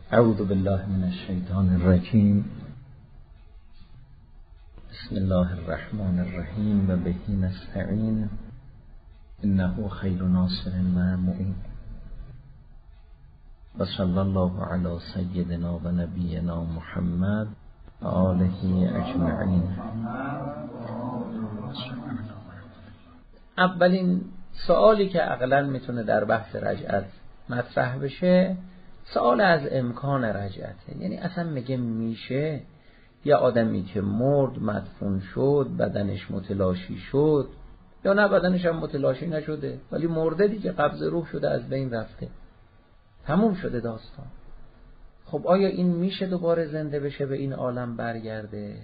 اعوذ بالله من الشیطان الرجیم. بسم الله الرحمن الرحیم و به نستعین انه خیر ناصر و معین و صلی الله علی سیدنا و نبینا محمد و آله اجمعین. اولین سوالی که عقلاً میتونه در بحث رجعت مطرح بشه سوال از امکان رجعته. یعنی اصلا میشه یه آدمی که مرد مدفون شد بدنش متلاشی شد، یا نه بدنش هم متلاشی نشده ولی مرده دیگه، قبض روح شده، از بین رفته، تموم شده داستان. خب آیا این میشه دوباره زنده بشه به این عالم برگرده؟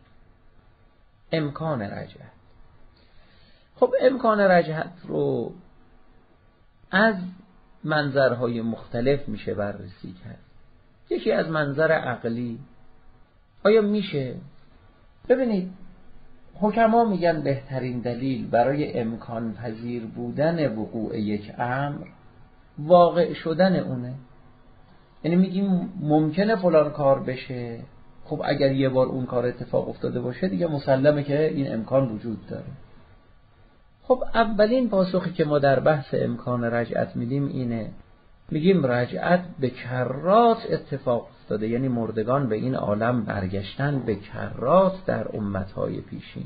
امکان رجعت. خب امکان رجعت رو از منظرهای مختلف میشه بررسی کرد. یکی از منظر عقلی، آیا میشه؟ ببینید حکما میگن بهترین دلیل برای امکان پذیر بودن وقوع یک امر واقع شدن اونه. یعنی میگیم ممکنه فلان کار بشه، خب اگر یه بار اون کار اتفاق افتاده باشه دیگه مسلمه که این امکان وجود داره. خب اولین پاسخی که ما در بحث امکان رجعت میدیم اینه، میگیم رجعت به کرات اتفاق افتاده، یعنی مردگان به این عالم برگشتن به کرات در امتهای پیشین.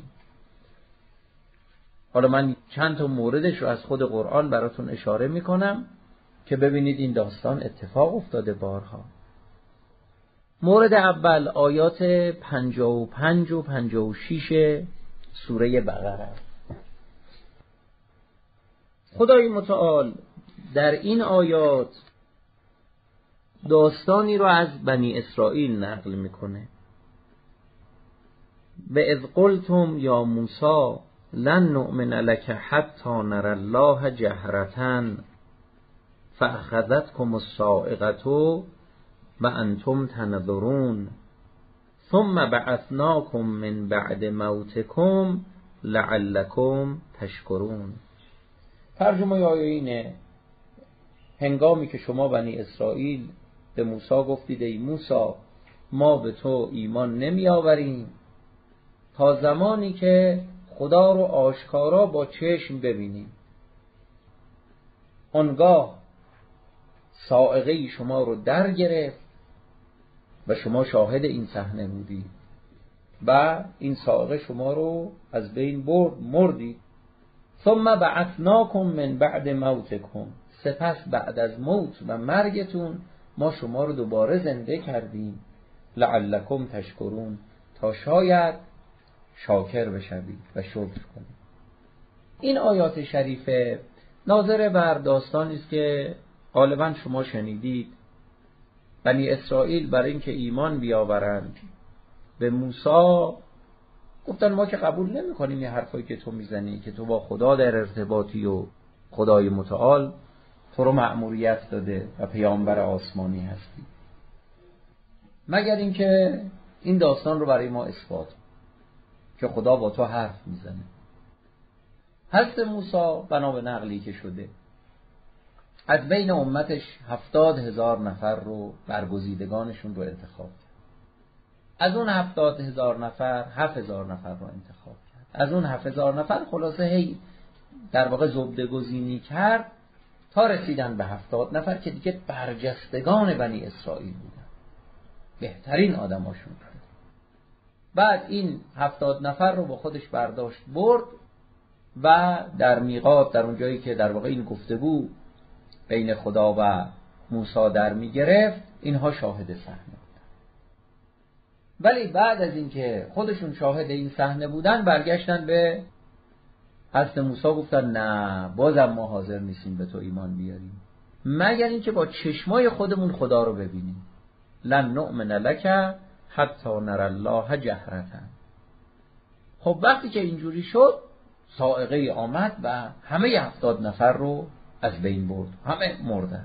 حالا من چند تا موردش رو از خود قرآن براتون اشاره میکنم که ببینید این داستان اتفاق افتاده بارها. مورد اول آیات 55 و 56 سوره بقره. خدای متعال در این آیات داستانی رو از بنی اسرائیل نقل میکنه. و اذ قلتم یا موسی لن نؤمن لك حتی نرى الله جهرة فأخذتكم الصاعقة وأنتم تنظرون ثم بعثناكم من بعد موتكم لعلكم تشکرون. ترجمه آیه اینه، هنگامی که شما بنی اسرائیل به موسی گفتید ای موسی ما به تو ایمان نمی آوریم تا زمانی که خدا رو آشکارا با چشم ببینیم. آنگاه صاعقه شما رو در گرفت و شما شاهد این صحنه بودید و این صاعقه شما رو از بین برد، مردید. ثم بعثناکم من بعد موتکم، سپس بعد از موت و مرگتون ما شما رو دوباره زنده کردیم. لعلکم تشکرون، تا شاید شاکر بشوید و شکر کنید. این آیات شریفه ناظر بر داستانی است که غالبا شما شنیدید. بنی اسرائیل برای اینکه ایمان بیاورند به موسی گفتن ما که قبول نمی کنیم یه حرفایی که تو میزنی که تو با خدا در ارتباطی و خدای متعال تو رو مأموریت داده و پیامبر آسمانی هستی، مگر اینکه این داستان رو برای ما اثبات که خدا با تو حرف میزنه. حضرت موسی بنا به نقلی که شده از بین امتش 70,000 نفر رو برگزیدگانشون رو انتخاب کرد. از اون 70,000 نفر 7,000 نفر رو انتخاب کرد. از اون 7,000 نفر خلاصه هی در واقع زبده گزینی کرد تا رسیدن به 70 نفر که دیگه برجستگان بنی اسرائیل بودن، بهترین آدماشون بود. بعد این 70 نفر رو با خودش برداشت برد و در میقات، در اون جایی که در واقع این گفتگو بین خدا و موسی در می گرفت، اینها شاهد صحنه بودن. ولی بعد از اینکه خودشون شاهد این صحنه بودن برگشتن به حضرت موسی گفتن نه بازم ما حاضر نیستیم به تو ایمان بیاریم مگر اینکه با چشمای خودمون خدا رو ببینیم. لن نؤمن لک حتی نری الله جهرة. خب وقتی که اینجوری شد صاعقه آمد و همه 70 نفر رو از بین برد، همه مردن.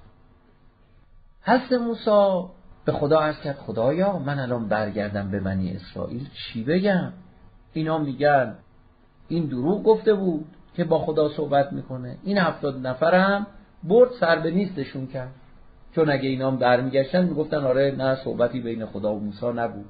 حضرت موسی به خدا عرض کرد خدایا من الان برگردم به بنی اسرائیل چی بگم؟ اینا میگن این دروغ گفته بود که با خدا صحبت میکنه، این 70 نفر هم برد سر به نیستشون کرد. چون اگه اینا هم برمیگشتن میگفتن آره نه صحبتی بین خدا و موسی نبود.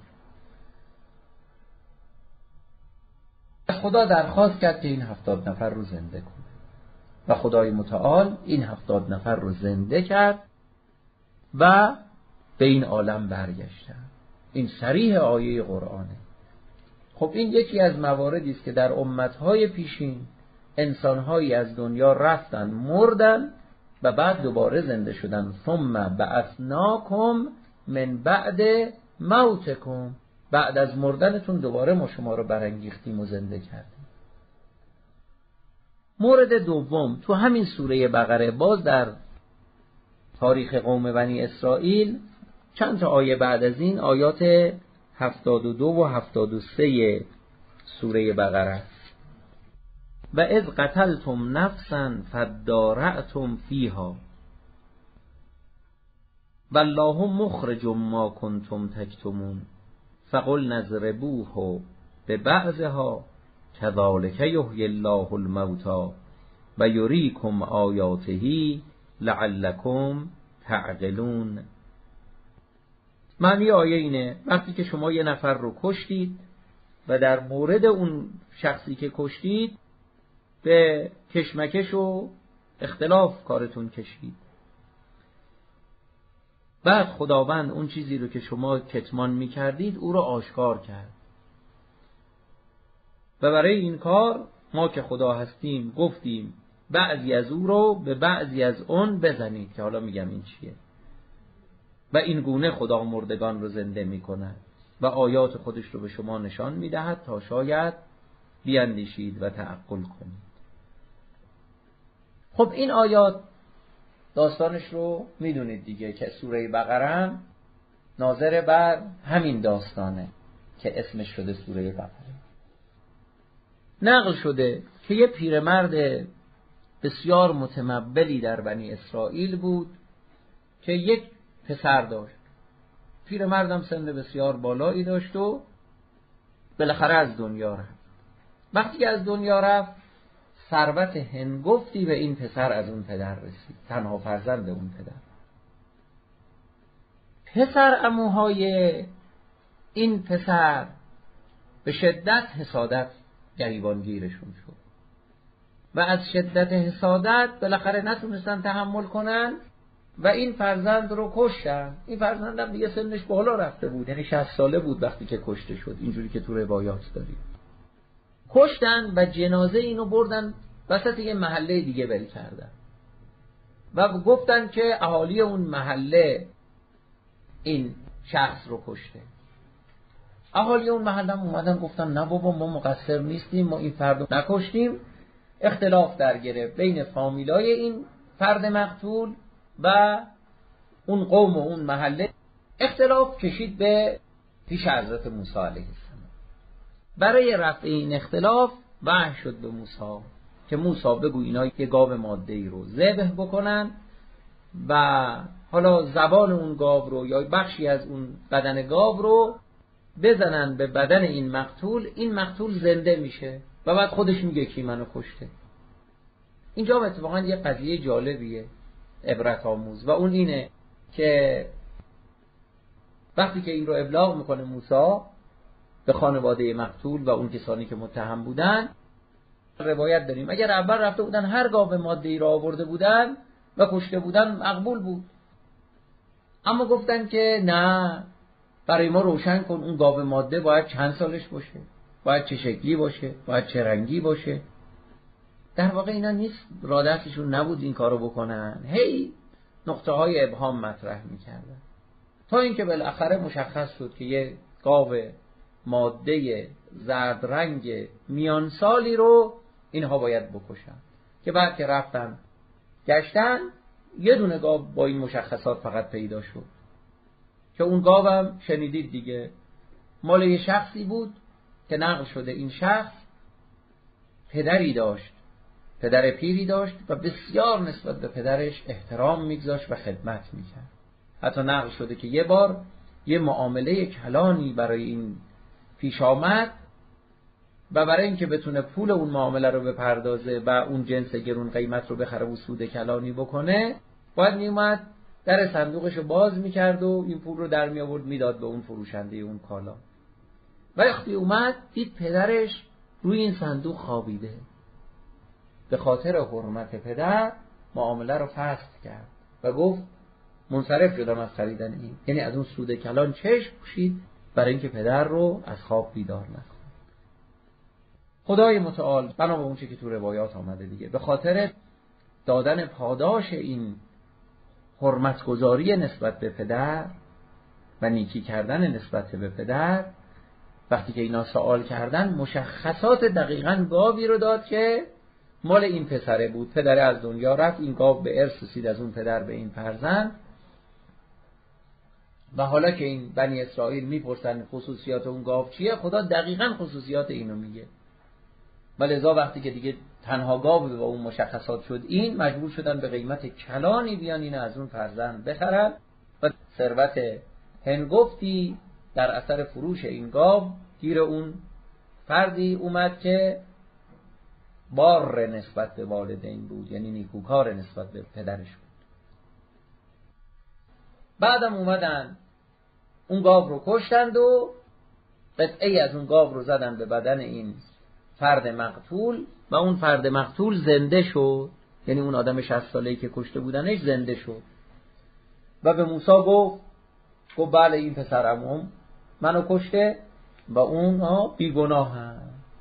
خدا درخواست کرد که این 70 نفر رو زنده کنه و خدای متعال این 70 نفر رو زنده کرد و به این عالم برگشتن. این صریح آیه قرآنه. خب این یکی از مواردی است که در امتهای پیشین انسانهایی از دنیا رفتن مردن و بعد دوباره زنده شدن. ثم بعثناکم من بعد موتکم، بعد از مردنتون دوباره ما شما رو برانگیختیم و زنده کردیم. مورد دوم تو همین سوره بقره، باز در تاریخ قوم بنی اسرائیل، چند تا آیه بعد از این، آیات 72 و 73 سوره بقره: و اذ قتلتم نفسا فادارأتم فیها والله مخرج ما کنتم تکتمون فقلنا اضربوه ببعضها كذلك یحیی الله الموتى و یریکم آیاته لعلکم تعقلون. معنی آیه اینه وقتی که شما یه نفر رو کشتید و در مورد اون شخصی که کشتید به کشمکش و اختلاف کارتون کشید، بعد خداوند اون چیزی رو که شما کتمان می‌کردید او رو آشکار کرد و برای این کار ما که خدا هستیم گفتیم بعضی از او رو به بعضی از اون بزنید، که حالا میگم این چیه. و این گونه خدا مردگان رو زنده می‌کند و آیات خودش رو به شما نشان می‌دهد تا شاید بیاندیشید و تعقل کنید. خب این آیات داستانش رو میدونید دیگه که سوره بقره ناظر بر همین داستانه که اسمش شده سوره بقره. نقل شده که یه پیرمرد بسیار متمولی در بنی اسرائیل بود که یک پسر داشت. پیرمردم سن بسیار بالایی داشت و بالاخره از دنیا رفت. وقتی که از دنیا رفت ثروت هنگفتی به این پسر از اون پدر رسید، تنها فرزند اون پدر. پسر عموهای این پسر به شدت حسادت گریبانگیرشون شد و از شدت حسادت بالاخره نتونستن تحمل کنن و این فرزند رو کشتن. این فرزندم دیگه سنش بالا رفته بود، یعنی 60 ساله بود وقتی که کشته شد، اینجوری که تو روایات داریم. کشتن و جنازه اینو بردن وسط یه محله دیگه ول کردن و گفتن که اهالی اون محله این شخص رو کشته. اهالی اون محله هم اومدن گفتن نه بابا ما مقصر نیستیم، ما این فرد رو نکشتیم. اختلاف در گرفت بین فامیلای این فرد مقتول و اون قوم و اون محله. اختلاف کشید به پیش حضرت موسی علیه السلام. برای رفع این اختلاف وحی شد به موسی که موسی بگو اینا یه گاو ماده‌ای رو ذبح بکنن و حالا زبان اون گاو رو یا بخشی از اون بدن گاو رو بزنن به بدن این مقتول. این مقتول زنده میشه و بعد خودش میگه کی منو کشته. اینجا اتفاقا یه قضیه جالبیه عبرت آموز و اون اینه که وقتی که این رو ابلاغ میکنه موسی به خانواده مقتول و اون کسانی که متهم بودن، روایت داریم اگر اول رفته بودن هر گاو ماده‌ای را آورده بودن و کشته بودن مقبول بود، اما گفتن که نه، برای ما روشن کن اون گاو ماده باید چند سالش باشه، باید چه شکلی باشه، باید چه رنگی باشه. در واقع اینا نیست، را دستشون نبود این کارو بکنن، هی نقطه های ابهام مطرح میکردن تا اینکه بالاخره مشخص شد که یه گاو ماده زرد رنگ میان سالی رو اینها باید بکشن. که بعد که رفتن گشتن یه دونه گاو با این مشخصات فقط پیدا شد که اون گاو هم شنیدید دیگه مال یه شخصی بود که نقل شده این شخص پدری داشت، پدر پیری داشت و بسیار نسبت به پدرش احترام میگذاشت و خدمت میکرد. حتی نقل شده که یه بار یه معامله کلانی برای این پیش آمد و برای اینکه بتونه پول اون معامله رو بپردازه و اون جنس گرون قیمت رو بخره و سود کلانی بکنه باید میومد در صندوقش رو باز میکرد و این پول رو در می آورد میداد به اون فروشنده اون کالا. وقتی اومد دید پدرش روی این صندوق خوابیده. به خاطر حرمت پدر معامله رو فسخ کرد و گفت منصرف شدم از خریدن این. یعنی از اون سود کلان چشم پوشید برای اینکه پدر رو از خواب بیدار نکنه. خدای متعال بنا به اون چه که تو روایات آمده دیگه، به خاطر دادن پاداش این حرمتگذاری نسبت به پدر و نیکی کردن نسبت به پدر، وقتی که اینا سوال کردن مشخصات دقیقاً گاوی رو داد که مال این پسره بود. پدره از دنیا رفت، این گاو به ارث رسید از اون پدر به این فرزند. و حالا که این بنی اسرائیل میپرسن خصوصیات اون گاو چیه، خدا دقیقاً خصوصیات اینو میگه. ولذا وقتی که دیگه تنها گاو با اون مشخصات شد، این مجبور شدن به قیمت کلانی بیان اینو از اون فرزند بخرن و ثروت هنگفتی در اثر فروش این گاو گیر اون فردی اومد که بار نسبت به والدین بود، یعنی نیکوکار نسبت به پدرش بود. بعدم اومدن اون گاو رو کشتند و قطعه از اون گاو رو زدن به بدن این فرد مقتول و اون فرد مقتول زنده شد. یعنی اون آدم 60 ساله‌ای که کشته بودنش زنده شد و به موسی گفت بله این پسرم منو کشته و اون بیگناه هم.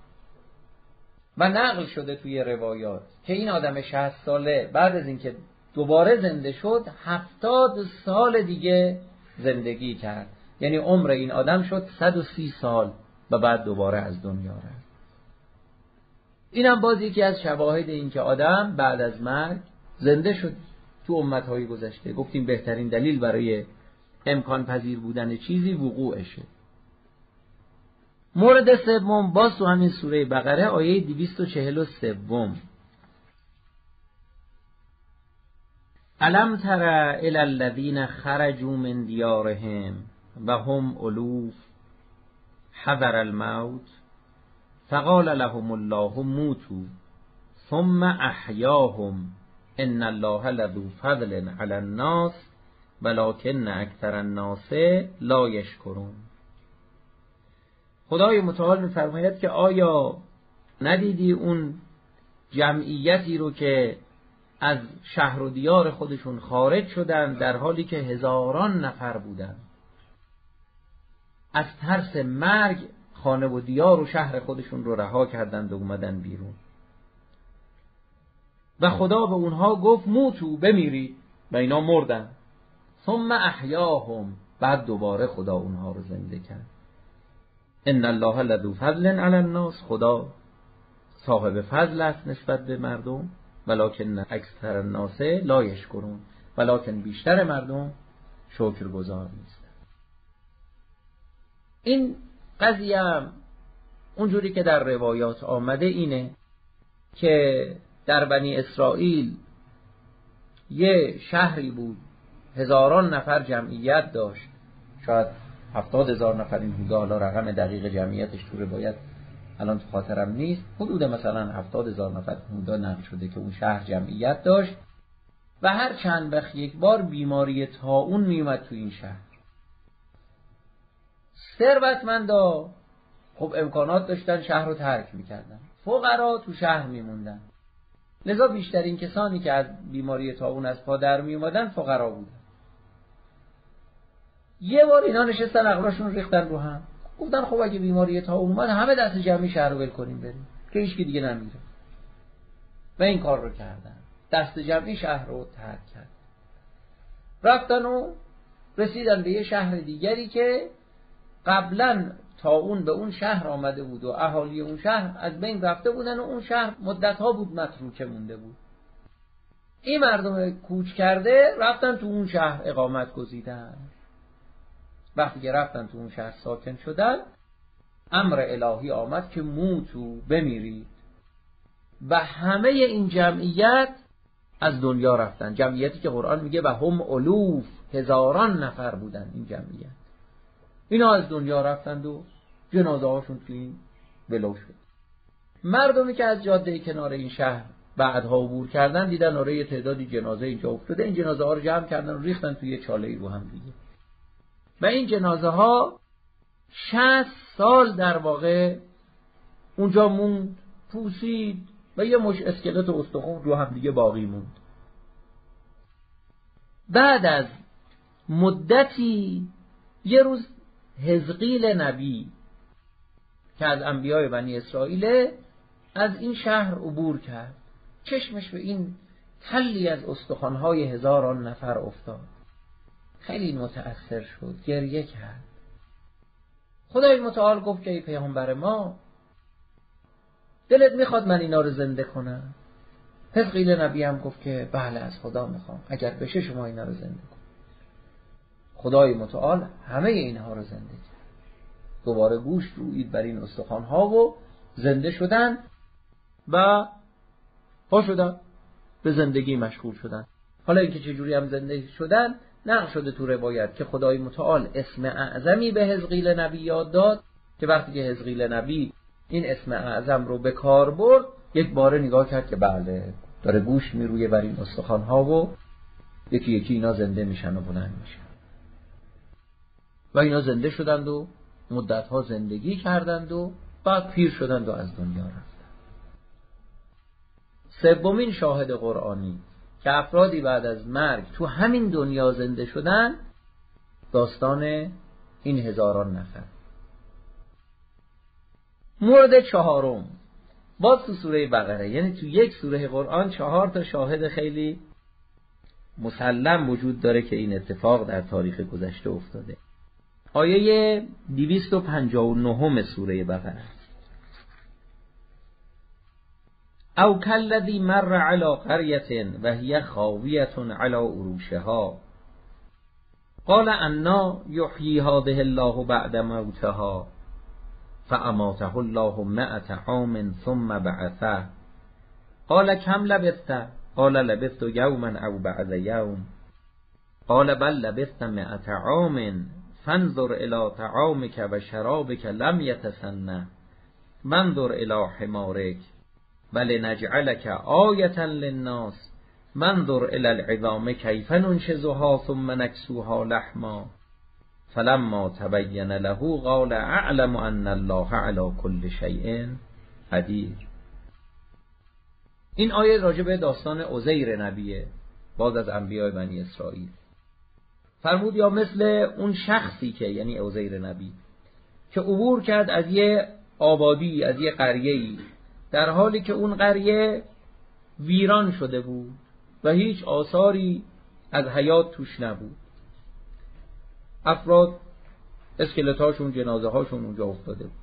و نقل شده توی روایات که این آدم 60 ساله بعد از اینکه دوباره زنده شد 70 سال دیگه زندگی کرد. یعنی عمر این آدم شد 130 سال و بعد دوباره از دنیا رفت. اینم باز یکی از شواهد این که آدم بعد از مرگ زنده شد. تو امتهای گذشته گفتیم بهترین دلیل برای امکان پذیر بودن چیزی وقوعشه. مورد سوم باز تو همین سوره بقره آیه 243 الم تر الی الذین خرجوا من دیارهم و هم الوف حذر الموت فقال لهم الله موتوا ثم احیاهم ان الله لذو فضل علی الناس ولکن اکثر الناس لا یشکرون. خدای متعال می‌فرماید که آیا ندیدی اون جمعیتی رو که از شهر و دیار خودشون خارج شدن در حالی که هزاران نفر بودن، از ترس مرگ خانه و دیار و شهر خودشون رو رها کردند و اومدن بیرون و خدا به اونها گفت موتو بمیرید و اینا مردن. ثم احیاهم، بعد دوباره خدا اونها رو زنده کرد. ان الله لذو فضل علی الناس، خدا صاحب فضل است نسبت به مردم، ولکن اکثر الناس لا یشکرون، ولکن بیشتر مردم شکرگزار نیستند. این قضیه هم اونجوری که در روایات آمده اینه که در بنی اسرائیل یه شهری بود، هزاران نفر جمعیت داشت، شاید 70,000 نفر این بوده، حالا رقم دقیق جمعیتش تو روایت الان تو خاطرم نیست، حدود مثلا 70,000 نفر بوده نقل شده که اون شهر جمعیت داشت و هر چند وقت یک بار بیماری طاعون میومد تو این شهر. ثروتمندا خب امکانات داشتن، شهر رو ترک میکردن، فقرا تو شهر میموندن. لذا بیشترین کسانی که از بیماری طاعون از پا در میومدن فقرا بودن. یه بار اینا نشستن عقلاشون ریختن رو هم، گفتن خب اگه بیماری طاعون اومد همه دست جمعی شهر رو ول کنیم بریم که هیچ کی دیگه نمیره. و این کار رو کردن، دست جمعی شهر رو ترک کرد. رفتن و رسیدن به یه شهر دیگری که قبلا طاعون به اون شهر آمده بود و اهالی اون شهر از بین رفته بودن و اون شهر مدت‌ها بود متروکه مونده بود. این مردم کوچ کرده رفتن تو اون شهر اقامت گزیدن. وقتی که رفتن تو اون شهر ساکن شدن، امر الهی آمد که موتو بمیرید و همه این جمعیت از دنیا رفتن. جمعیتی که قرآن میگه و هم الوف، هزاران نفر بودن این جمعیت. اینا از دنیا رفتند و جنازه هاشون تو این ولو شد. مردمی که از جاده کنار این شهر بعدها عبور کردن دیدن آره یه تعدادی جنازه اینجا افتاده، این جنازه ها رو جمع کردن و ریختن توی یه چاله‌ای رو هم دیگه. و این جنازه ها 60 سال در واقع اونجا موند، پوسید و یه مش اسکلت و استخوان رو هم دیگه باقی موند. بعد از مدتی یه روز حزقیل نبی که از انبیای بنی اسرائیل از این شهر عبور کرد، چشمش به این تلی از استخوان‌های هزاران نفر افتاد، خیلی متأثر شد، گریه کرد. خدای متعال گفت که ای پیامبر ما، دلت میخواد من اینا رو زنده کنم؟ حزقیل نبی هم گفت که بله از خدا میخوام، اگر بشه شما اینا رو زنده کن. خدای متعال همه اینها رو زنده کرد. دوباره گوشت رویید بر این استخوان‌ها و زنده شدن و پا شدن به زندگی مشغول شدن. حالا اینکه چجوری هم زنده شدن نقل شده تو روایت که خدای متعال اسم اعظمی به حزقیل نبی یاد داد که وقتی که حزقیل نبی این اسم اعظم رو به کار برد، یک باره نگاه کرد که بله داره گوشت میرویه بر این استخوان‌ها و یکی یکی اینا زنده میشن و بلند میشن. و اینا زنده شدند و مدتها زندگی کردند و بعد پیر شدند و از دنیا رفتند. سومین شاهد قرآنی که افرادی بعد از مرگ تو همین دنیا زنده شدن، داستان این هزاران نفر. مورد چهارم باز تو سوره بقره، یعنی تو یک سوره قرآن 4 تا شاهد خیلی مسلم وجود داره که این اتفاق در تاریخ گذشته افتاده. آیه 259 سوره بقره: او کالذی مر علی قریة و هی خاویة علی عروشها قال انا یحیی هذه الله بعد موتها فاماته الله 100 عام ثم بعثه قال کم لبثت قال لبثت یوما او بعض یوم قال بل لبثت 100 عام فانظر الى طعامك و شرابك لم يتسنه وانظر الى حمارك ولنجعلك آیة للناس وانظر الى العظام کیف ننشزها ثم نکسوها لحما فلما تبین له قال اعلم ان الله علی کل شیء قدیر. این آیه راجع به داستان عزیر نبیه، باز از انبیای بنی اسرائیل. فرمود یا مثل اون شخصی که یعنی عزیر نبی که عبور کرد از یه آبادی، از یه قریه‌ای، در حالی که اون قریه ویران شده بود و هیچ آثاری از حیات توش نبود. افراد اسکلتاشون، جنازه هاشون اونجا افتاده بود.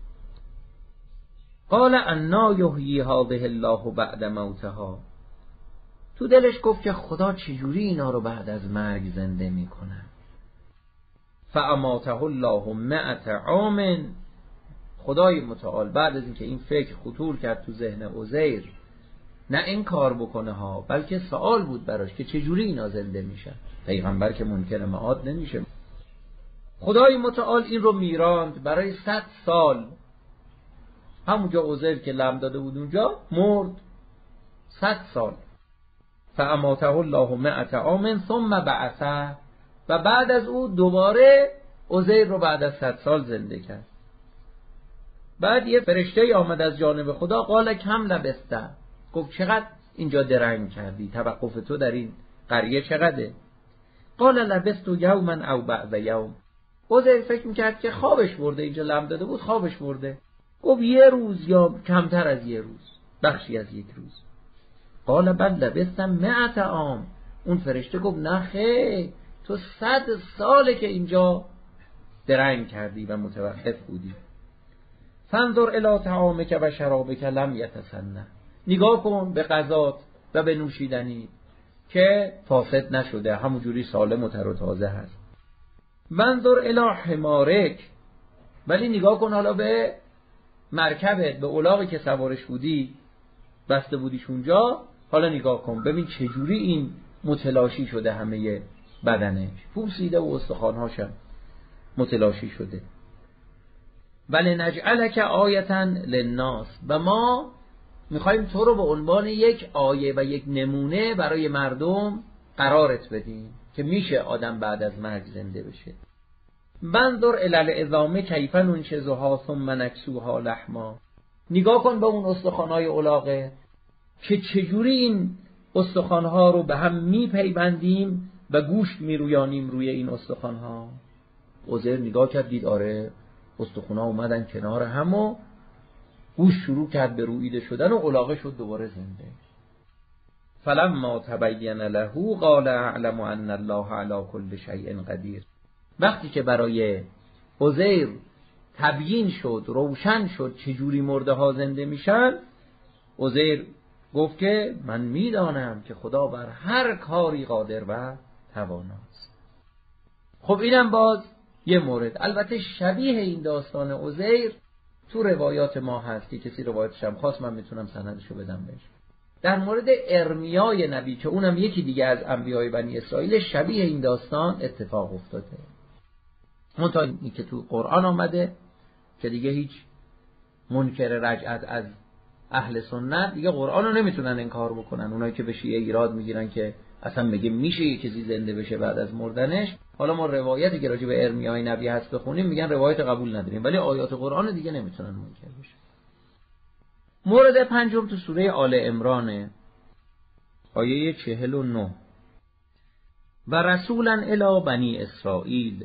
قال انا یحیی هذه الله بعد موتها، تو دلش گفت که خدا چجوری اینا رو بعد از مرگ زنده میکنه. فاماته الله 100 عام، خدای متعال بعد از اینکه این فکر خطور کرد تو ذهن عزیر، نه این کار بکنه ها، بلکه سوال بود براش که چجوری اینا زنده میشن. پیغمبر که منکر معاد نمیشه. خدای متعال این رو میراند برای 100 سال. همونجا عزیر که لم داده بود اونجا مرد 100 سال. فاماته الله 100 عام ثم بعثه، و بعد از او دوباره عزیر رو بعد از 100 سال زنده کرد. بعد یه فرشته آمد از جانب خدا، قال کم لبثت، گفت چقدر اینجا درنگ کردی، توقف تو در این قریه چقدره؟ قال لبثت یوما او بعض یوم، عزیر فکر میکرد که خوابش برده، اینجا لم داده بود خوابش برده. گفت یه روز یا کمتر از یه روز، بخشی از یک روز. قال بل لبثت 100 عام، اون فرشته گفت نه خیر، تو 100 ساله که اینجا درنگ کردی و متوقف بودی. فانظر الی طعامک و شرابک لم یتسنه، نگاه کن به غذات و به نوشیدنی که فاسد نشده، همونجوری سالم و تر و تازه هست. وانظر الی حمارک، ولی نگاه کن حالا به مرکبت، به الاغی که سوارش بودی، بسته بودیش اونجا، حالا نگاه کن ببین چجوری این متلاشی شده، همه بدنش پوسیده و استخوان‌هاش متلاشی شده. ولنجعلک آیة للناس، و ما میخوایم تو رو به عنوان یک آیه و یک نمونه برای مردم قرارت بدیم که میشه آدم بعد از مرگ زنده بشه. بنظر الی العظام کیف ننشزها ثم نکسوها لحما. نگاه کن به اون استخوان‌های علاقه که چجوری این استخوان‌ها رو به هم میپیوندیم و گوشت میرویانیم روی این استخوان‌ها. عزیر نگاه کرد، دید آره استخوان‌ها اومدن کنار هم و گوشت شروع کرد به روییده شدن و علاقه شد دوباره زنده. فلما تبین له قال اعلم ان الله علی کل شیء قدیر. وقتی که برای عزیر تبیین شد، روشن شد چجوری مرده ها زنده میشن، عزیر گفت که من میدانم که خدا بر هر کاری قادر و تواناست. خب اینم باز یه مورد. البته شبیه این داستان عزیر تو روایات ما هست که کسی روایتش هم خواست من میتونم سندشو بدم بهش. در مورد ارمیای نبی که اونم یکی دیگه از انبیای بنی اسرائیل شبیه این داستان اتفاق افتاده. منتها اینی که تو قرآن آمده که دیگه هیچ منکر رجعت از اهل سنت دیگه قرآن رو نمیتونن انکار بکنن. اونایی که به شیعه ایراد میگیرن که اصلا میگه میشه یه کسی زنده بشه بعد از مردنش، حالا ما روایتی که راجع به ارمیای نبی هست بخونیم میگن روایت قبول نداریم، ولی آیات قرآن دیگه نمیتونن منکر بشه. مورد پنجم تو سوره آل عمران آیه 49. و رسولا الی بنی اسرائیل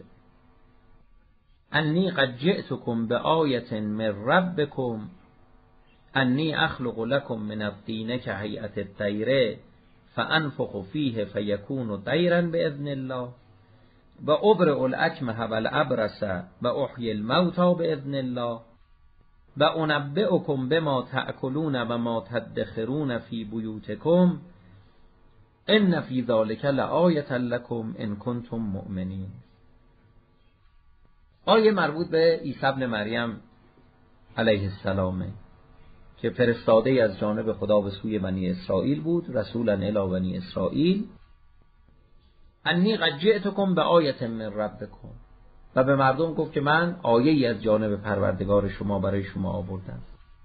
انی قد جئتکم بآیة من ربکم انی اخلق لکم من الطین کهیئة الطیر فانفخ فیه فیکون طیرا باذن الله و ابرئ الاکمه والابرص و احیی الموتى باذن الله و انبئکم بما تأکلون و ما تدخرون فی بیوتکم ان فی ذلک لآیة لکم ان کنتم مؤمنین. آیه مربوط به عیسی ابن مریم علیه السلام که فرستاده از جانب خدا به سوی بنی اسرائیل بود، رسولا الی بنی اسرائیل انی قد جئتکم بآیة من ربکم، و به مردم گفت که من آیه‌ای از جانب پروردگار شما برای شما آوردم،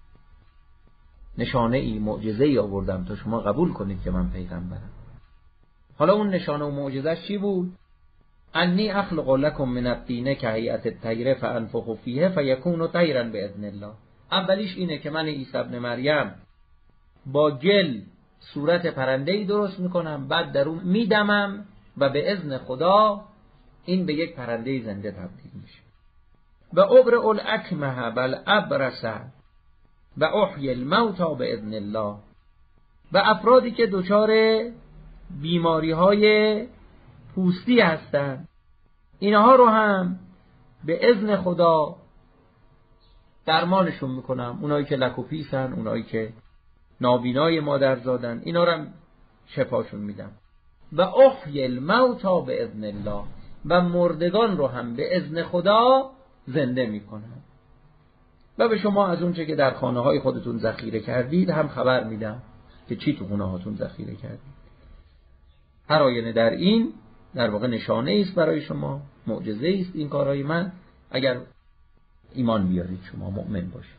نشانه ای معجزه‌ای آوردم تا شما قبول کنید که من پیغمبرم. حالا اون نشانه و معجزه‌اش چی بود؟ انی اخلق لکم من الطین کهیئة الطیر فانفخ فیه فیکون طیرا باذن الله. اولیش اینه که من عیسی ابن مریم با گل صورت پرنده‌ای درست میکنم، بعد در اون میدمم و به اذن خدا این به یک پرنده زنده تبدیل میشه. و ابرئ الاکمه والابرص و احیی الموتى باذن الله. و افرادی که دچار بیماری‌های پوستی هستن اینها رو هم به اذن خدا درمانشون میکنم. اونایی که لکوپیسن، اونایی که نابینای مادرزادن، اینا رو هم شفاشون میدم. و احیی الموتى باذن الله، و مردگان رو هم به اذن خدا زنده میکنم. و به شما از اون چه که در خانه های خودتون ذخیره کردید هم خبر میدم که چی تو خونه هاتون ذخیره کردید. هر آینه در این در واقع نشانه است برای شما، معجزه است این کارهای من، اگر ایمان بیارید شما مؤمن باشید.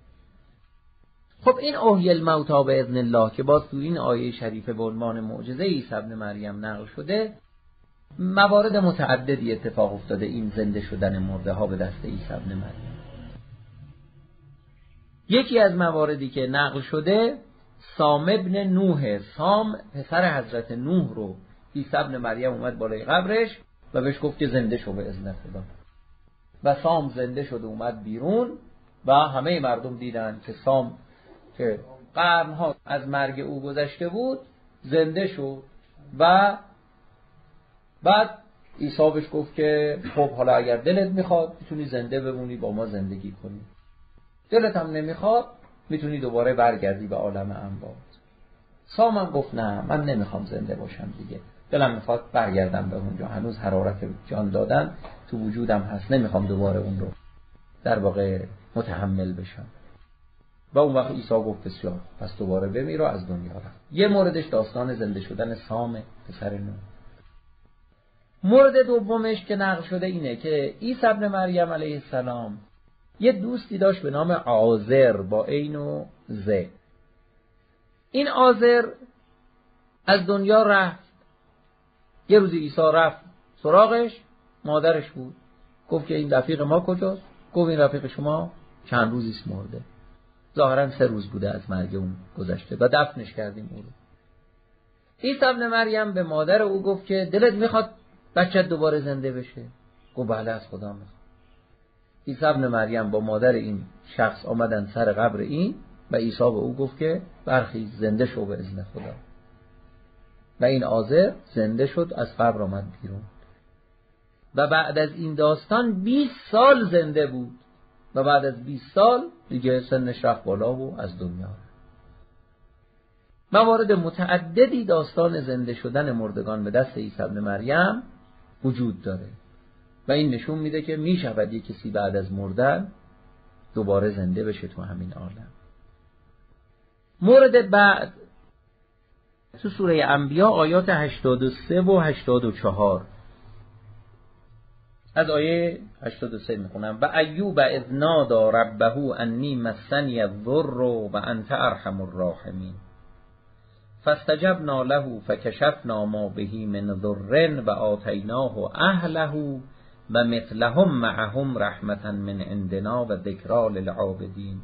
خب این احیی الموتى باذن الله که باز تو این آیه شریفه به عنوان معجزه عیسی ابن مریم نقل شده، موارد متعددی اتفاق افتاده این زنده شدن مرده ها به دست عیسی ابن مریم. یکی از مواردی که نقل شده سام ابن نوح، سام پسر حضرت نوح رو عیسی ابن مریم اومد بالای قبرش و بهش گفت که زنده شو به اذن خدا. و سام زنده شد اومد بیرون و همه مردم دیدن که سام که قرنها از مرگ او گذشته بود زنده شد. و بعد عیسی بهش گفت که خب حالا اگر دلت میخواد میتونی زنده بمونی با ما زندگی کنی، دلت هم نمیخواد میتونی دوباره برگردی به عالم اموات. سام هم گفت نه من نمیخوام زنده باشم دیگه، دلم میخواد برگردم به اونجا، هنوز حرارت جان دادن تو وجودم هست، نمیخوام دوباره اون رو در واقع متحمل بشم. و اون وقت عیسی گفت بسیار پس دوباره بمیر و از دنیا رفت. یه موردش داستان زنده شدن سام پسر نوح. مورد دومش که نقل شده اینه که عیسی ابن مریم علیه السلام یه دوستی داشت به نام عازر با عین و ز. این عازر از دنیا رفت. یه روزی عیسی رفت سراغش، مادرش بود. گفت که این رفیق ما کجاست؟ گفت این رفیق شما چند روزی است مرده. ظاهرا 3 روز بوده از مرگ اون گذشته و دفنش کردیم او رو. عیسی ابن مریم به مادر او گفت که دلت میخواد بچت دوباره زنده بشه؟ گفت بله از خدا میخواد. عیسی ابن مریم با مادر این شخص آمدن سر قبر این و عیسی به او گفت که برخیز زنده شو به اذن خدا. و این عازر زنده شد، از قبر آمد بیرون و بعد از این داستان 20 سال زنده بود و بعد از 20 سال دیگه سنش رفت بالا و از دنیا رفت. موارد متعددی داستان زنده شدن مردگان به دست عیسی ابن مریم وجود داره و این نشون میده که میشود یک کسی بعد از مردن دوباره زنده بشه تو همین عالم. مورد بعد تو سوره انبیاء آیات 83 و 84. از آیه 83 میخونم: و ایوب اذ نادی ربه انی مسنی الضر و انت ارحم الراحمین فاستجبنا له فکشفنا ما به من ضر و آتیناه اهله و مثلهم معهم رحمتا من عندنا و ذکری للعابدین.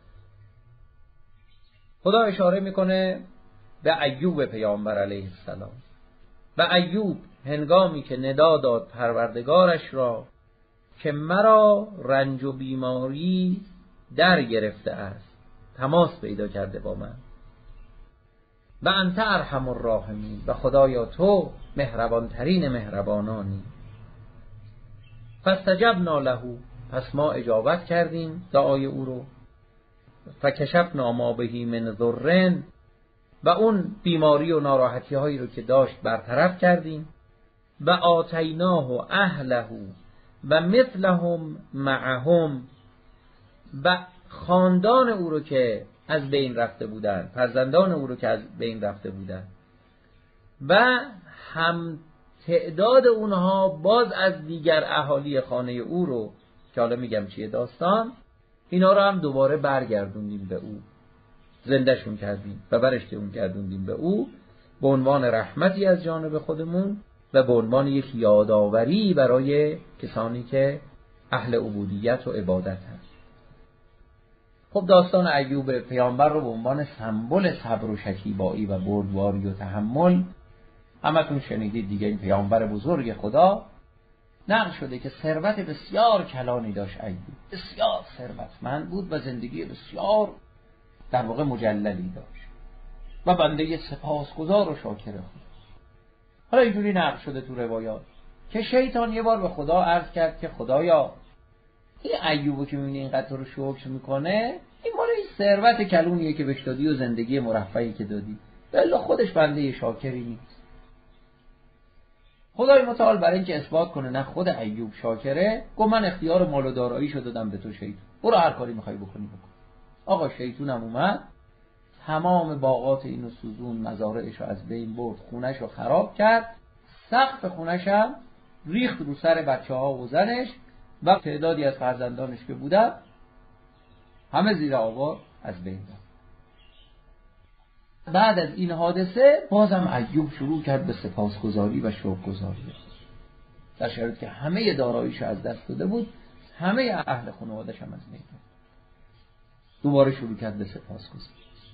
خدا اشاره میکنه به ایوب پیامبر علیه السلام. و ایوب هنگامی که ندا داد پروردگارش را که مرا رنج و بیماری در گرفته است، تماس پیدا کرده با من، و انت ارحم الراحمین، و خدایا تو مهربان ترین مهربانانی. فاستجبنا له، پس ما اجابت کردیم دعای او رو. فکشفنا ما به من ضر، و اون بیماری و ناراحتی هایی رو که داشت برطرف کردیم. و آتیناه اهله و مثلهم معهم، و خاندان او رو که از بین رفته بودن، فرزندان او رو که از بین رفته بودن و هم تعداد اونها باز از دیگر اهالی خانه او رو که حالا میگم چیه داستان، اینا رو هم دوباره برگردوندیم به او، زندهشون کردیم و برشتون گردوندیم به او به عنوان رحمتی از جانب خودمون و به عنوان یک یادآوری برای کسانی که اهل عبودیت و عبادت هست. خب داستان ایوب پیامبر رو به عنوان سمبل صبر و شکیبایی و بردباری و تحمل همتون شنیدید دیگه. این پیامبر بزرگ خدا نقل شده که ثروت بسیار کلانی داشت. ایوب بسیار ثروتمند بود و زندگی بسیار در واقع مجللی داشت و بنده سپاسگزار و شاکر خدا. حالا اینجوری نقل شده تو روایات که شیطان یه بار به خدا عرض کرد که خدایا این ایوبو که می‌بینی اینقدر تو رو شکر میکنه، این مال این ثروت کلونیه که بهش دادی و زندگی مرفهی که دادی، ولی خودش بنده شاکری نیست. خدای متعال برای اینکه اثبات کنه نه خود ایوب شاکره، گفت من اختیار مال و داراییشو دادم به تو شیطان، برو هر کاری می‌خوای بکنی بکن. آقا شیطونم اومد تمام باغات اینو سوزون، مزارعشو از بین برد، خونه‌شو خراب کرد، سقف خونه‌شم ریخت رو سر بچه‌ها و زنش و تعدادی از فرزندانش که بودن همه زیر آوار از بین رفت. بعد از این حادثه بازم ایوب شروع کرد به سپاسگزاری و شکرگزاری، در شرایطی که همه داراییشو از دست داده بود، همه اهل خانواده‌اش هم از بین رفت. دوباره شروع کرد به سپاسگزاری.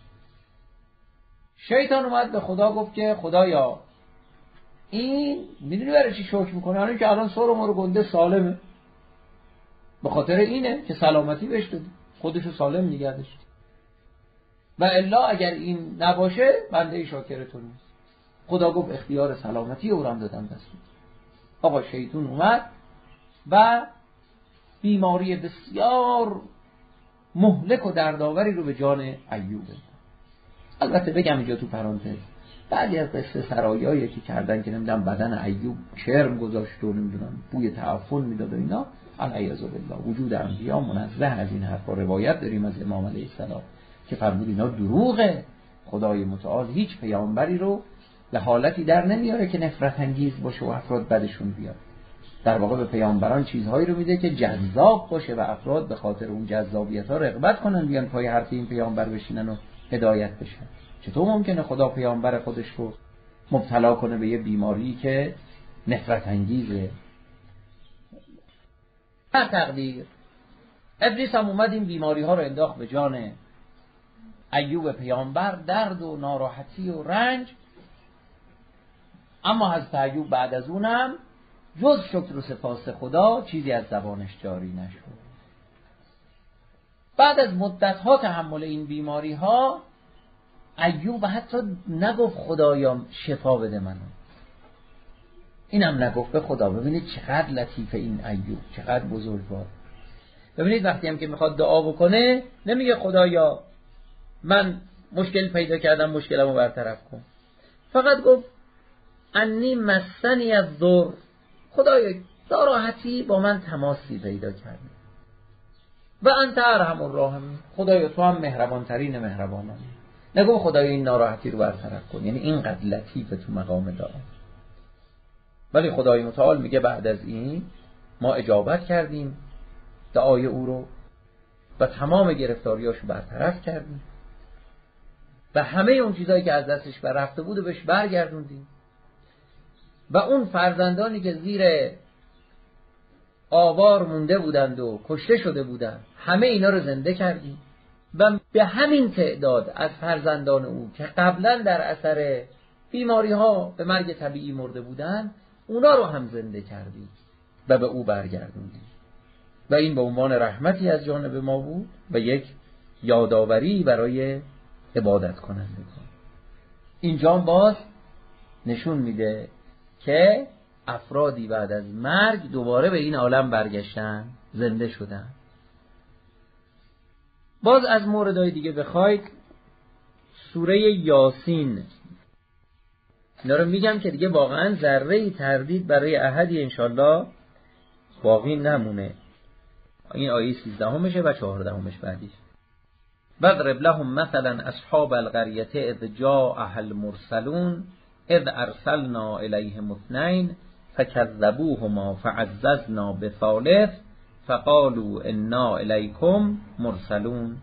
شیطان اومد به خدا گفت که خدایا این میدونی برای چی شکر میکنه؟ حالا که الان سر و مر گنده سالمه، به خاطر اینه که سلامتی بهش دادی، خودشو سالم نگه داشت، و الا اگر این نباشه بنده شاکر تو نیست. خدا گفت اختیار سلامتی او رو دادم دستون. آقا شیطان اومد و بیماری بسیار مهلک و دردآوری رو به جان ایوب داد. البته بگم اینجا تو پرانتز بعضی از قصه سرایایی که کردن که نمیدونم بدن ایوب کرم گذاشت و نمیدونم بوی تعفن میداد و اینا، علیه بالله وجود انبیا منزه از این حرفا. روایت داریم از امام علیه السلام که فرمود اینا دروغه. خدای متعال هیچ پیامبری رو به حالتی در نمیاره که نفرت انگیز باشه و افراد بدشون بیاد. در واقع به پیامبران چیزهایی رو میده که جذاب باشه و افراد به خاطر اون جذابیت ها رغبت کنن بیان پای حرف این پیامبر بشینن و هدایت بشن. چطور ممکنه خدا پیامبر خودش رو مبتلا کنه به یه بیماری که نفرت انگیزه؟ هر تقدیر ابلیس هم اومد این بیماری ها رو انداخت به جان ایوب پیامبر، درد و ناراحتی و رنج. اما حضرت ایوب بعد از اونم جز شکر و سپاس خدا چیزی از زبانش جاری نشد. بعد از مدت‌ها تحمل این بیماری ها ایوب حتی نگفت خدایا شفا بده منو، اینم نگفت به خدا. ببینید چقدر لطیفه این ایوب، چقدر بزرگوار. ببینید وقتی هم که میخواد دعا بکنه نمیگه خدایا من مشکل پیدا کردم مشکلمو برطرف کن، فقط گفت انی مسنی الضر، خدایا ناراحتی با من تماسی پیدا کرده و انت ارحم الراحمین، خدایا تو هم مهربان ترین مهربانان. نگو خدایا این ناراحتی رو برطرف کن، یعنی اینقدر لطیفه تو مقام دعا. ولی خدای متعال میگه بعد از این ما اجابت کردیم دعای او رو و تمام گرفتاریاشو برطرف کردیم و همه اون چیزایی که از دستش بررفته بود و بهش برگردوندیم و اون فرزندانی که زیر آوار مونده بودند و کشته شده بودند همه اینا رو زنده کردیم و به همین تعداد از فرزندان او که قبلا در اثر بیماری ها به مرگ طبیعی مرده بودند اونا رو هم زنده کردیم و به او برگردوندیم و این به عنوان رحمتی از جانب ما بود و یک یادآوری برای عبادت کنندگان. اینجا باز نشون میده که افرادی بعد از مرگ دوباره به این عالم برگشتن، زنده شدن. باز از موردهای دیگه بخواید سوره یاسین، اینا رو میگم که دیگه واقعا ذره تردید برای احدی انشالله باقی نمونه. این آیه 13 و 14 بعدیش. وَاضْرِبْ لَهُمْ مَثَلًا أَصْحَابَ الْقَرْيَةِ إِذْ جَاءَهَا الْمُرْسَلُونَ إِذْ أَرْسَلْنَا إِلَيْهِمُ اثْنَيْنِ فَكَذَّبُوهُمَا فَعَزَّزْنَا بِثَالِثٍ فَقَالُوا إِنَّا إِلَيْكُمْ مُرْسَلُونَ،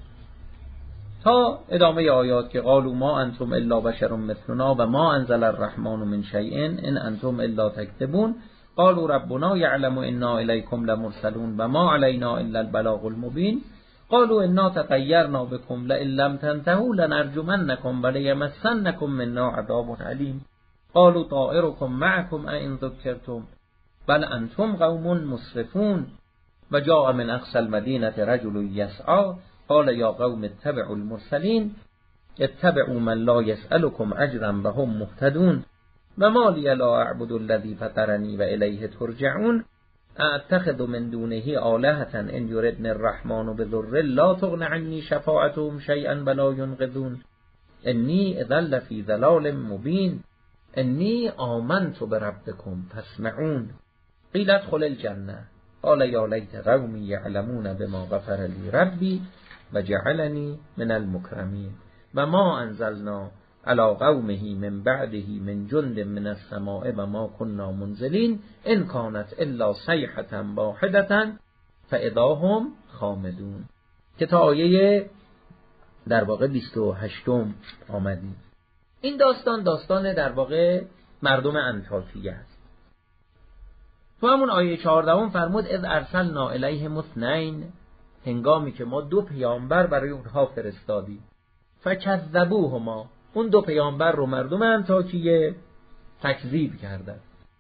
تا ادامه آیات که قالوا ما انتم الا بشر مثلنا و ما انزل الرحمن من شیء ان انتم الا تکذبون قالوا ربنا يعلم انا الیکم لمرسلون و ما علینا الا البلاغ المبین قالوا انا تطیرنا بكم لئن لم تنتهوا لنرجمنكم وليمسنكم منا عذاب علیم قالوا طائركم معكم أئن ذكرتم بل انتم قوم مسرفون و جاء من اقصى المدینة رجل یسعی قال یا قوم اتبعوا المرسلین اتبعوا من لا يسألكم اجرا وهم مهتدون و ما لی لا اعبد الذی فطرنی و الیه ترجعون اتخذ من دونه آلهة ان یردن الرحمن بضر لا تغن عنی شفاعتهم شیئا ولا ینقذون انی اذا لفی ضلال مبین انی آمنت بربکم فاسمعون قیل ادخل الجنة قال یا لیت قومی یعلمون بما غفر لی ربی و جعلنی من المکرمین و ما انزلنا علی قومه من بعده من جند من السماء و ما كنا منزلین ان كانت الا صیحة واحدة فاذا هم خامدون، که تا آیه در واقع 28 آمدیم. این داستان در واقع مردم انطاکیه است. تو همون آیه 14 فرمود اذ ارسلنا الیهم اثنین، هنگامی که ما 2 پیامبر برای اونها فرستادیم. فکذبوهما، اون 2 پیامبر رو مردم انطاکیه تکذیب کردند.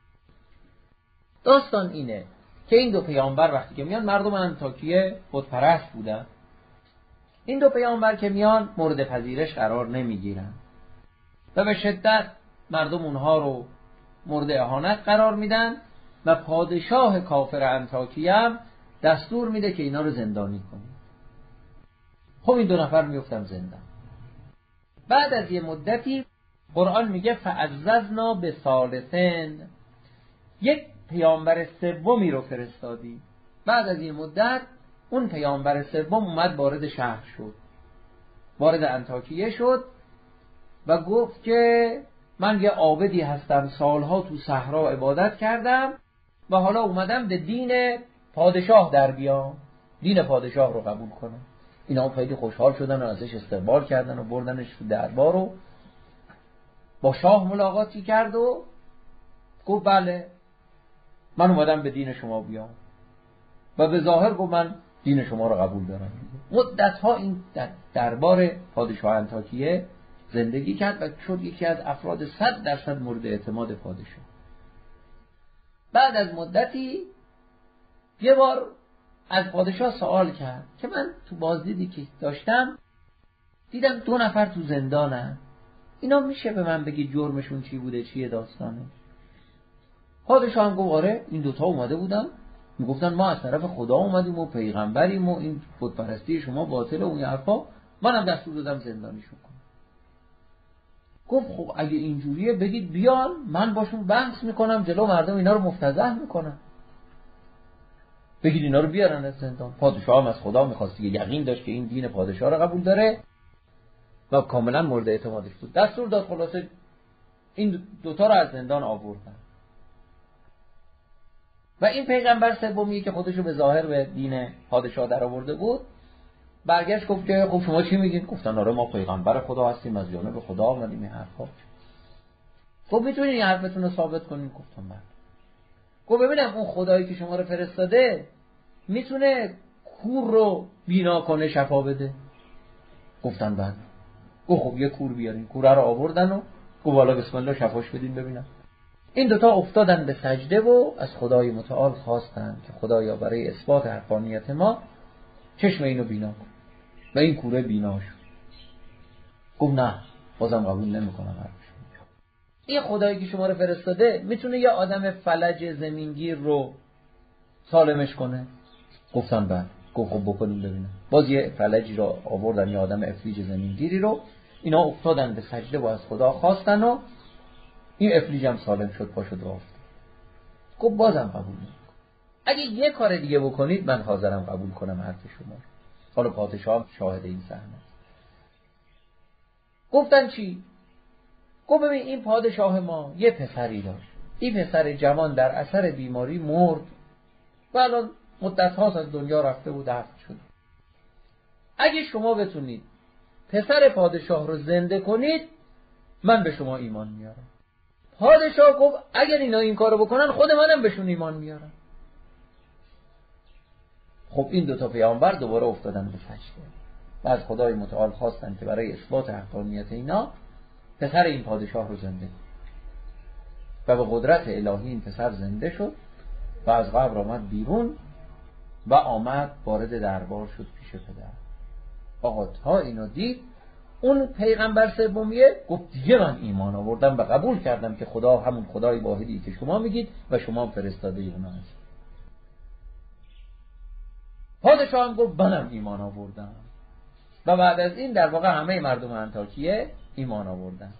داستان اینه که این 2 پیامبر وقتی که میان مردم انطاکیه بتپرست بودن. این 2 پیامبر که میان مورد پذیرش قرار نمیگیرن و به شدت مردم اونها رو مورد اهانت قرار میدن و پادشاه کافر انطاکیه هم دستور میده که اینا رو زندانی کنید. خب این 2 نفر میفتن زندان. بعد از یه مدتی قرآن میگه فعززنا بثالثین، یک پیامبر سومی رو فرستادی. بعد از یه مدت اون پیامبر سوم اومد وارد شهر شد، وارد انطاکیه شد و گفت که من یه عابدی هستم، سالها تو صحرا عبادت کردم و حالا اومدم به دین پادشاه در بیام، دین پادشاه رو قبول کنم. اینا خیلی خوشحال شدن و ازش استقبال کردن و بردنش تو دربار و با شاه ملاقاتی کرد و گفت بله من اومدم به دین شما بیام و به ظاهر گفت من دین شما رو قبول دارم. مدت‌ها این دربار پادشاه انطاکیه زندگی کرد و شد یکی از افراد 100% مورد اعتماد پادشاه. بعد از مدتی یه بار از پادشاه سوال کرد که من تو بازدیدی که داشتم دیدم 2 نفر تو زندانن، اینا میشه به من بگی جرمشون چی بوده، چیه داستانه؟ پادشاه هم گفت آره این 2 اومده بودن میگفتن ما از طرف خدا اومدیم و پیغمبریم و این بت پرستی شما باطله و اون حرفا، منم دستور دادم زندانیشون کنم. گفت خب اگه اینجوریه بگید بیان من باشون بحث میکنم جلو مردم اینا رو مفتضح میکنم، بگید اینا رو بیارن از زندان. پادشاه هم از خدا میخواست دیگه، یقین داشت که این دین پادشاه رو قبول داره و کاملا مورد اعتمادش بود. دستور داد خلاصه این 2 رو از زندان آوردن و این پیغمبر سومی که خودشو به ظاهر به دین پادشاه در آورده بود برگشت گفت که خب شما چی میگین؟ گفتن آره ما پیغمبر خدا هستیم، از جانب خدا آمدیم این حرفا. خب میتونین این حرفتون رو ثابت کنین؟ گفتم بله. گفت ببینم اون خدایی که شما رو فرستاده میتونه کور رو بینا کنه شفا بده؟ گفتن بله. گفت خب یه کور بیارین. کوره رو آوردن و گفت والا بسم الله شفاش بدین ببینم. این 2 افتادن به سجده و از خدای متعال خواستن که خدایا برای اثبات حقانیت ما چشم اینو بینا کن و این کوره بینا شد. گفت نه بازم قبول نمیکنم حرفشون. این خدایی که شما رو فرستاده میتونه یه آدم فلج زمینگیر رو سالمش کنه؟ گفتن بله. گفت خب بکنیم ببینم. باز یه فلجی رو آوردن، یه آدم افلیج زمینگیری رو، اینا افتادن به سجده و از خدا خواستن و این افلیج هم سالم شد، پا شد و افتاد. گفت بازم قبول نمیکنم. اگه یه کار دیگه بکنید من حاضرم قبول کنم حرف شما. حالا پادشاه شاهد این صحنه. گفتن چی؟ گفت ببین این پادشاه ما یه پسری داشت، این پسر جوان در اثر بیماری مرد و الان مدت هاست از دنیا رفته و دفن شد. اگه شما بتونید پسر پادشاه رو زنده کنید من به شما ایمان میارم. پادشاه گفت اگر اینا این کارو بکنن خود منم بهشون ایمان میارم. خب این 2 پیامبر دوباره افتادن به سجده و از خدای متعال خواستن که برای اثبات حقانیت اینا پسر این پادشاه رو زنده و به قدرت الهی این پسر زنده شد و از قبر آمد بیرون و آمد وارد دربار شد پیش پدر. آقا تا اینو دید اون پیغمبر سومیه گفت دیگه من ایمان آوردم و قبول کردم که خدا همون خدای واحدی که شما میگید و شما فرستاده اونا هست. پادشاه هم گفت منم ایمان آوردم و بعد از این در واقع همه مردم انطاکیه ایمان آوردن.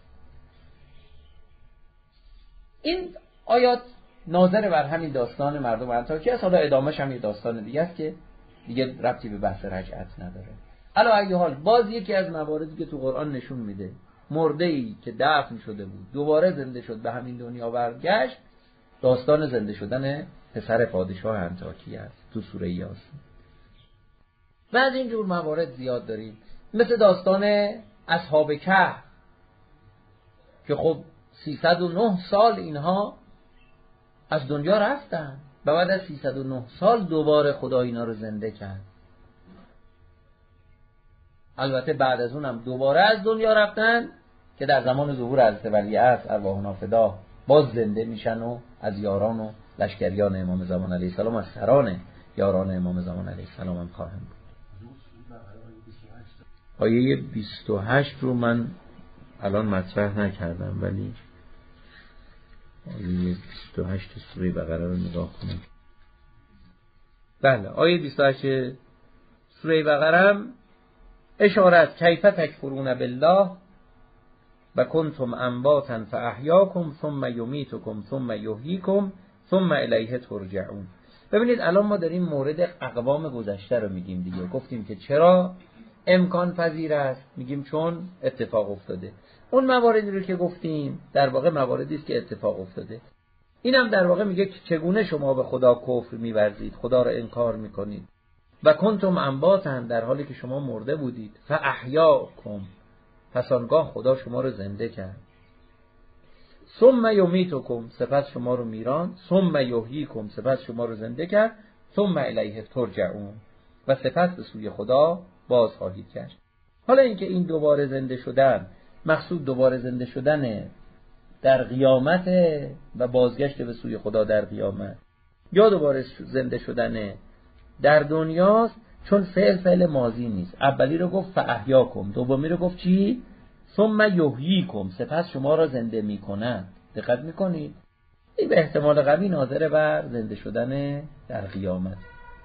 این آیات ناظر بر همین داستان مردم انطاکیه است. حالا ادامهش هم یه داستان دیگه است که دیگه ربطی به بحث رجعت نداره. علا ای حال باز یکی از مواردی که تو قرآن نشون میده مرده‌ای که دفن شده بود دوباره زنده شد به همین دنیا برگشت، داستان زنده شدن پسر پادشاه انطاکیه است تو سوره یاسین. و از این جور موارد زیاد داریم، مثل داستان اصحاب کهف که خب 309 سال اینها از دنیا رفتن و بعد از 309 سال دوباره خدا اینا رو زنده کرد. البته بعد از اونم دوباره از دنیا رفتن که در زمان ظهور حضرت ولیعصر ارواحنا فدا باز زنده میشن و از یاران و لشکریان امام زمان علیه السلام، از سران یاران امام زمان علیه السلام هم خواهند بود. آیه 28 رو من الان مطرح نکردم ولی آیه 28 سوره بقره رو نگاه کنیم. بله آیه 28 سوره بقره اشارت کیف تکفرون بالله و کنتم امواتا فاحیاکم ثم یمیتکم ثم یحییکم ثم الیه ترجعون. ببینید الان ما داریم مورد اقوام گذشته رو میگیم دیگه. گفتیم که چرا امکان پذیر است، میگیم چون اتفاق افتاده. اون مواردی رو که گفتیم در واقع مواردی است که اتفاق افتاده. اینم در واقع میگه چگونه شما به خدا کفر می‌ورزید، خدا رو انکار میکنید. و کنتم امواتا، در حالی که شما مرده بودید، فاحیاکم، پس آنگاه خدا شما رو زنده کرد، ثم یمیتکم، سپس شما رو میراند، ثم یحییکم، سپس شما رو زنده کرد، ثم الیه ترجعون، و سپس به سوی خدا باز خواهید گشت. حالا اینکه این دوباره زنده شدن مقصود دوباره زنده شدن در قیامت و بازگشت به سوی خدا در قیامت، یا دوباره زنده شدن در دنیاست، چون فعل ماضی نیست. اولی رو گفت فاحیاکم، دومی رو گفت چی؟ ثم یحییکم، سپس شما را زنده می‌کند. دقت می‌کنید؟ این به احتمال قوی ناظر بر زنده شدن در قیامت.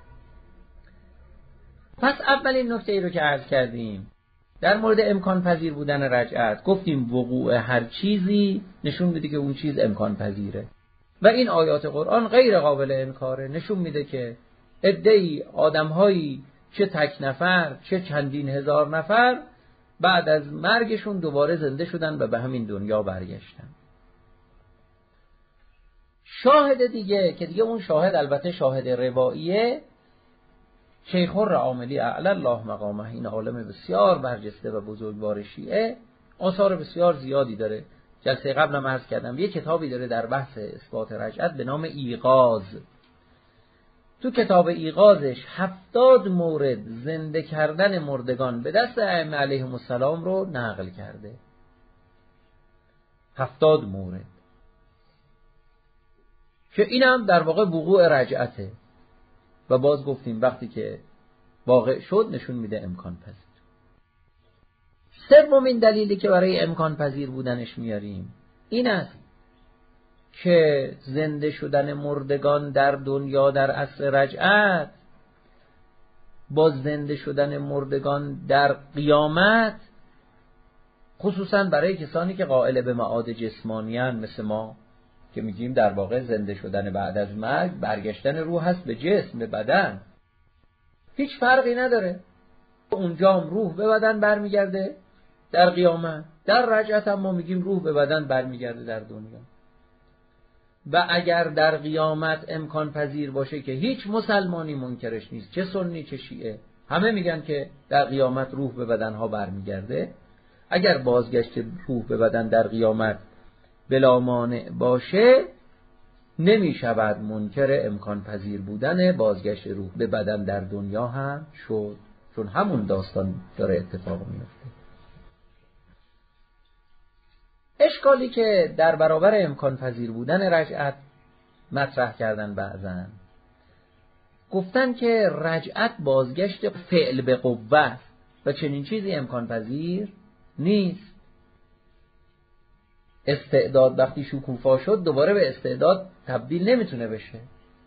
پس اولین نکته ای رو که عرض کردیم در مورد امکان پذیر بودن رجعت، گفتیم وقوع هر چیزی نشون میده که اون چیز امکان پذیره و این آیات قرآن غیر قابل انکاره. نشون میده که عده‌ای آدم‌هایی، چه تک نفر چه چندین هزار نفر، بعد از مرگشون دوباره زنده شدن و به همین دنیا برگشتن. شاهد دیگه که دیگه اون شاهد البته شاهد رواییه، شیخ الرعاملی اعلی الله مقامه، این عالم بسیار برجسته و بزرگوار شیعه، آثار بسیار زیادی داره. جلسه قبلم عرض کردم یه کتابی داره در بحث اثبات رجعت به نام ایقاظ. تو کتاب ایقاظش 70 مورد زنده کردن مردگان به دست ائمه علیهم السلام رو نقل کرده. 70 مورد که اینم در واقع وقوع رجعته و باز گفتیم وقتی که واقع شد نشون میده امکان پذیر. سومین دلیلی که برای امکان پذیر بودنش میاریم این است که زنده شدن مردگان در دنیا در عصر رجعت با زنده شدن مردگان در قیامت، خصوصا برای کسانی که قائل به معاد جسمانیان مثل ما که میگیم در واقع زنده شدن بعد از مرگ برگشتن روح هست به جسم، به بدن، هیچ فرقی نداره. اونجا هم روح به بدن برمیگرده در قیامت، در رجعت هم ما میگیم روح به بدن برمیگرده در دنیا. و اگر در قیامت امکان پذیر باشه که هیچ مسلمانی منکرش نیست، چه سنی چه شیعه، همه میگن که در قیامت روح به بدنها برمیگرده، اگر بازگشت روح به بدن در قیامت بلا مانع باشه، نمیشود منکر امکان پذیر بودن بازگشت روح به بدن در دنیا هم شد، چون همون داستان داره اتفاق میفته. اشکالی که در برابر امکان پذیر بودن رجعت مطرح کردن بعضن، گفتن که رجعت بازگشت فعل به قوه و چنین چیزی امکان پذیر نیست. استعداد وقتی شکوفا شد دوباره به استعداد تبدیل نمیتونه بشه.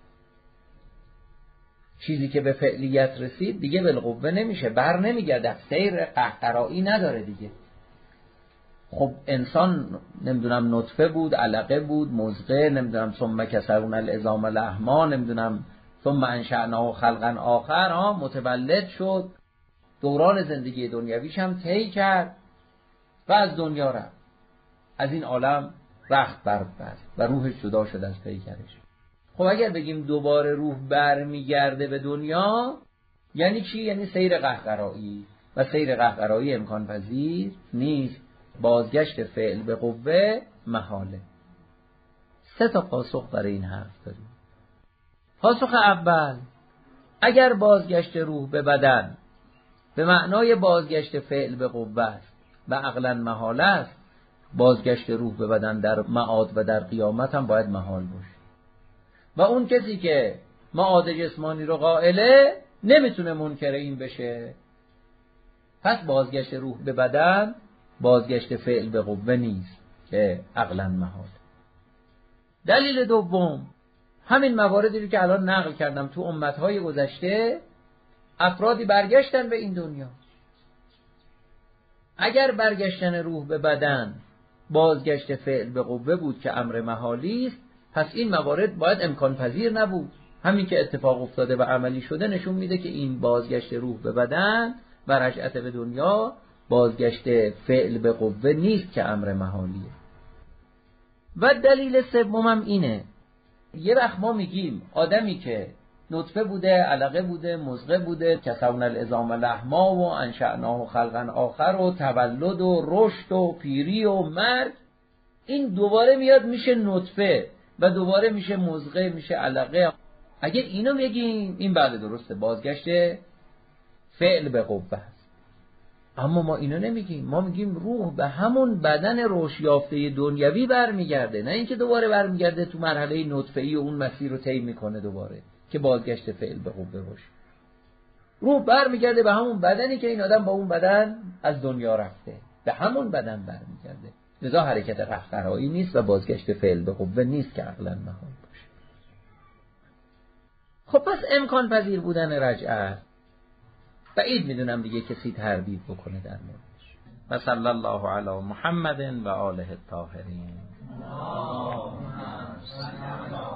چیزی که به فعلیت رسید دیگه بالقوه نمیشه، بر نمیگرده، سیر قهقرایی نداره دیگه. خب انسان نمیدونم نطفه بود، علقه بود، مضغه، نمیدونم ثم کسرون العظام لحما، نمیدونم ثم انشأناه خلقا آخر، متولد شد، دوران زندگی دنیویش هم طی کرد و از دنیا رفت، از این عالم رخت بربست و روحش جدا شد از پیکرش. خب اگر بگیم دوباره روح برمیگرده به دنیا یعنی چی؟ یعنی سیر قهقرایی، و سیر قهقرایی امکان پذیر نیست. بازگشت فعل به قوه محاله. 3 پاسخ برای این حرف داریم. پاسخ اول، اگر بازگشت روح به بدن به معنای بازگشت فعل به قوه است و عقلا محاله است، بازگشت روح به بدن در معاد و در قیامت هم باید محال باشه. و اون کسی که معاد جسمانی رو قائله نمیتونه منکر این بشه. پس بازگشت روح به بدن بازگشت فعل به قوه نیست که عقلا محال. دلیل دوم، همین مواردی رو که الان نقل کردم، تو امتهای گذشته افرادی برگشتن به این دنیا. اگر برگشتن روح به بدن بازگشت فعل به قوه بود که امر محالی است، پس این موارد باید امکان پذیر نبود. همین که اتفاق افتاده و عملی شده نشون میده که این بازگشت روح به بدن و رجعت به دنیا بازگشت فعل به قوه نیست که امر محالیه. و دلیل سومم اینه، یه وقت ما میگیم آدمی که نطفه بوده، علقه بوده، مضغه بوده، کسونا العظام لحما و انشأناه خلقا آخر و تولد و رشد و پیری و مرگ. این دوباره میاد میشه نطفه و دوباره میشه مضغه، میشه علقه. اگه اینو بگیم این بله درسته، بازگشت فعل به قوه است. اما ما اینو نمیگیم، ما میگیم روح به همون بدن رشد یافته دنیوی برمیگرده، نه اینکه دوباره برمیگرده تو مرحله نطفه‌ای و اون مسیر رو طی میکنه دوباره که بازگشت فعل به قوه باشه. روح برمیگرده به همون بدنی که این آدم با اون بدن از دنیا رفته، به همون بدن برمیگرده. لذا حرکت قهقرایی نیست و بازگشت فعل به قوه نیست که عقلا محال باشه. خب پس امکان پذیر بودن رجعه بعید میدونم دیگه کسی تردید بکنه در موردش. و صلی الله علی محمد و آله الطاهرین.